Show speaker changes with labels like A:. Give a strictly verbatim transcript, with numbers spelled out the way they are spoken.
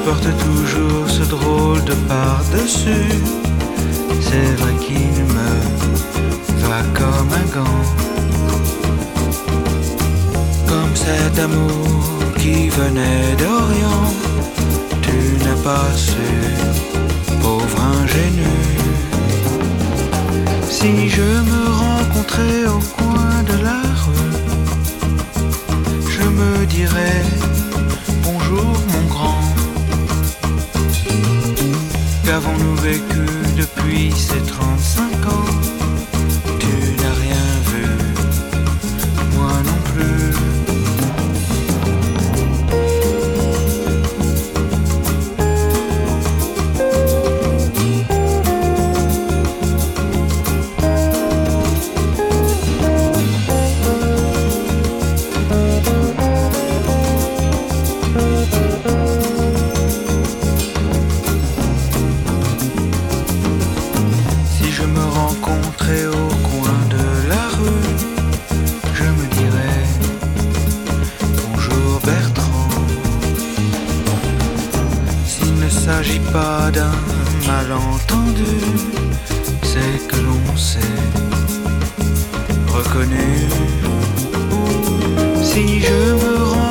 A: porte toujours ce drôle de par-dessus. C'est vrai qu'il me va comme un gant, comme cet amour qui venait d'Orient. Tu n'as pas su, pauvre ingénu. Si je me rencontrais au coin de la rue, je me dirais bonjour mon grand. Qu'avons-nous vécu depuis ces trente-cinq ans? Tu n'as rien vu, moi non plus. Rencontrer au coin de la rue, je me dirais bonjour Bertrand. S'il ne s'agit pas d'un malentendu, c'est que l'on s'est reconnu. Si je me rends